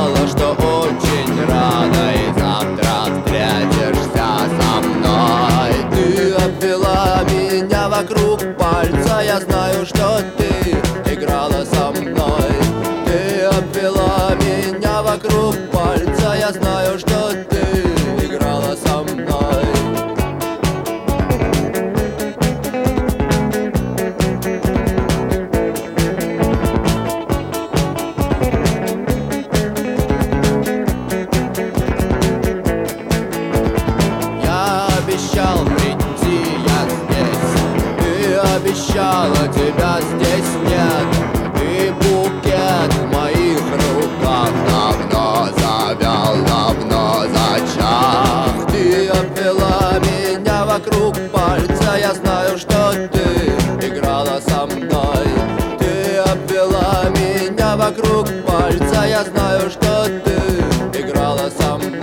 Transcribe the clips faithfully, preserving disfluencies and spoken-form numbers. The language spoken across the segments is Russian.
сказала, что очень рада и завтра встретишься со мной. Ты обвела меня вокруг пальца, я знаю, что ты играла со мной. Ты обвела меня вокруг пальца, я знаю, что ты играла со мной. Обещал прийти я здесь, ты обещала, тебя здесь нет. И букет в моих руках давно завял, давно зачах. Ты обвела меня вокруг пальца, я знаю, что ты играла со мной. Ты обвела меня вокруг пальца, я знаю, что ты играла со мной.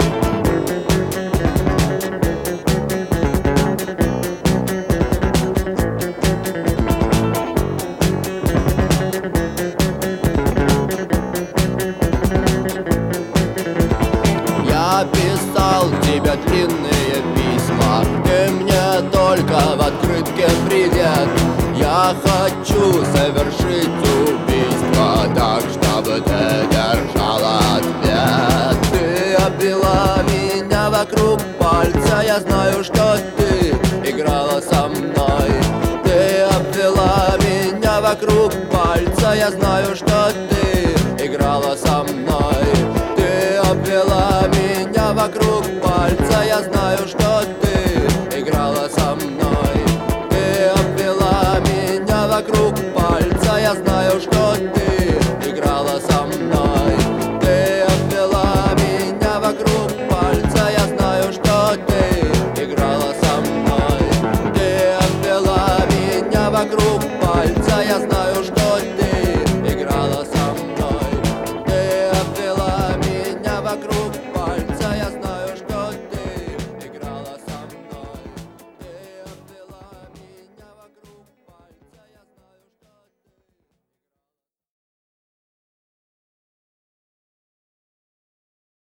Я писал тебе длинные письма, ты мне только в открытке привет. Я хочу совершить убийство так, чтобы ты держала ответ. Ты обвела меня вокруг пальца, я знаю, что ты играла со мной. Ты обвела меня вокруг пальца, я знаю, что ты играла со мной.